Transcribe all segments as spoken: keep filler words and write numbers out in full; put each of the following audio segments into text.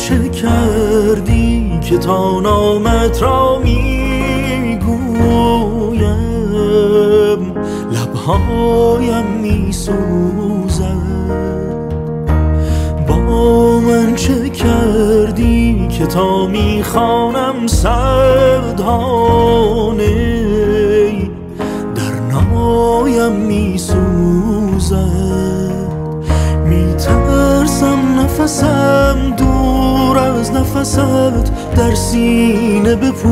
چه کردی که تا نامت را میگویم لبهایم میسوزد؟ با من چه کردی که تا میخوانم سردانه در نایم میسوزد؟ میترسم نفسم دور از نفست در سینه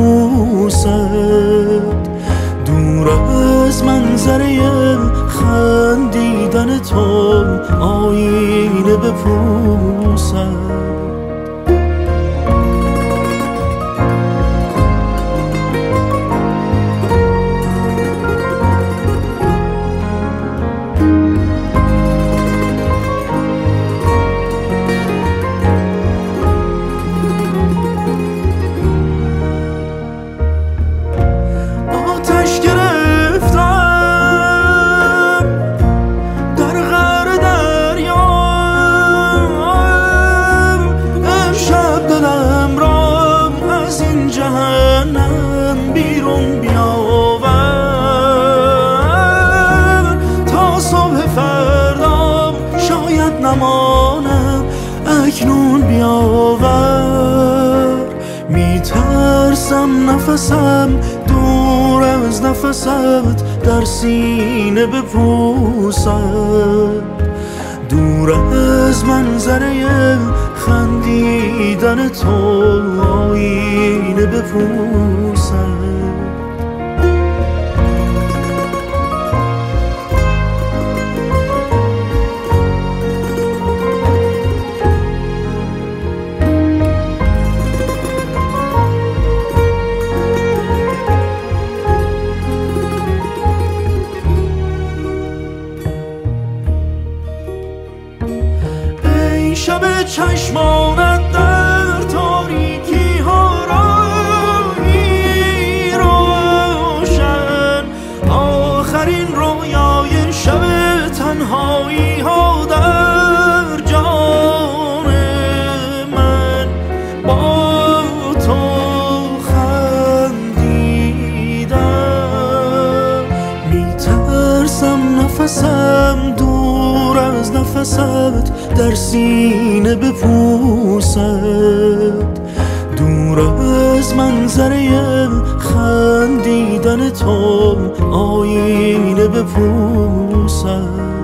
بپوسد، دور از منظره خندیدن تو آینه بپوسد. بیرون بیاور تا صبح فردا شاید نمانم، اکنون بیاور. میترسم نفسم دور از نفست در سینه بپوسد، دور از منظره خندیدن تو آینه بپوسد. شب چشمانت در تاریکی ها راهی روشن، آخرین رویای شب تنهایی ها در جان من با تو خندیدم. میترسم نفسم دور از نفست در سینه بپوسد، دور از منظره خندیدن تو آینه بپوسد.